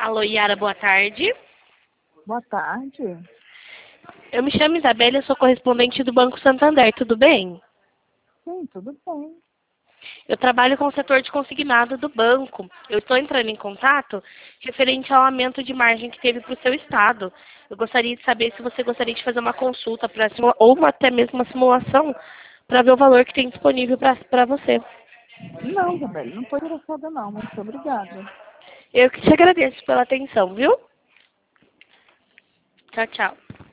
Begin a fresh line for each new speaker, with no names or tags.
Alô, Yara, boa tarde.
Boa tarde.
Eu me chamo Isabela, eu sou correspondente do Banco Santander, tudo bem?
Sim, tudo bem.
Eu trabalho com o setor de consignado do banco. Eu estou entrando em contato referente ao aumento de margem que teve para o seu estado. Eu gostaria de saber se você gostaria de fazer uma consulta ou até mesmo uma simulação para ver o valor que tem disponível para você.
Não, Isabela, não estou interessada não, muito obrigada.
Eu que te agradeço pela atenção, viu? Tchau, tchau.